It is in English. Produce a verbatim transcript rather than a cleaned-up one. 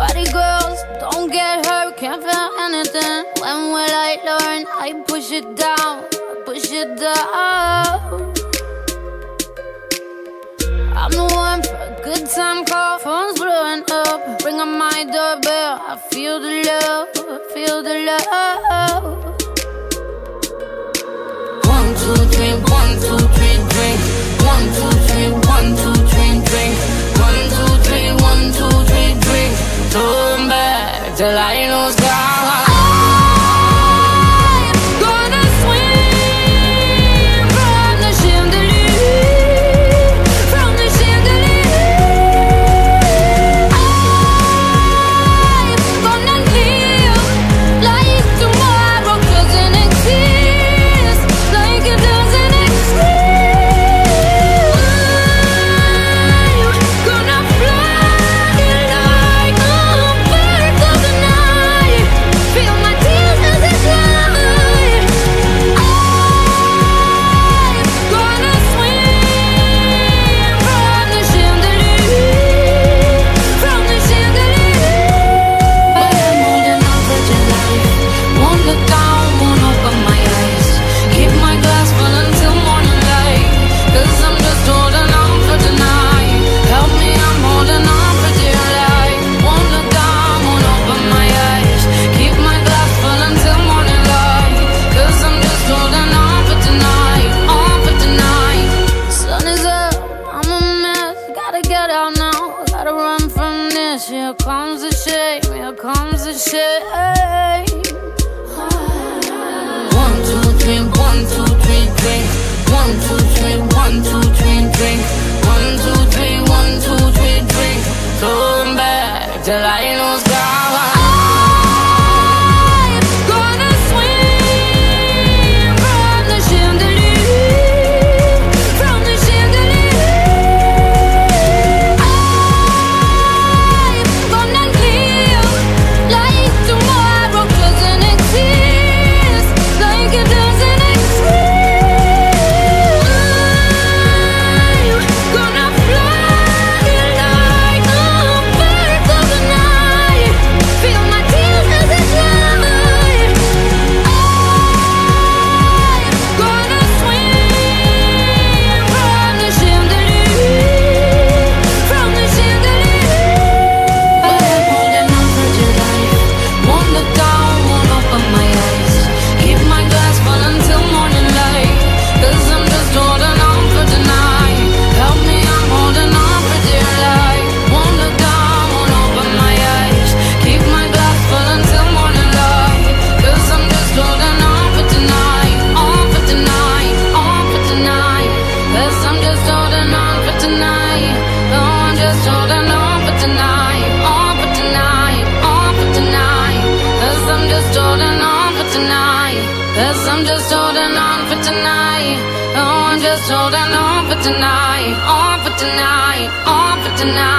Party girls, don't get hurt, can't feel anything. When will I learn? I push it down, push it down. I'm the one for a good time call, phone's blowing up. Ring on my doorbell, I feel the love, I feel the love. One, two, three, one, two, three, drink. One, two, three, one, two, three, drink. One, two, three, one, two, three, drink. Turn back till I lose God. Here comes the shame, here comes the shame. One, two, three, one, two, three, drink. One, two, three, one, two, three, drink. One, two, three, one, two, three, drink. Turn back till I lose God. Cause I'm just holding on for tonight. Oh, I'm just holding on for tonight. On for tonight, on for tonight.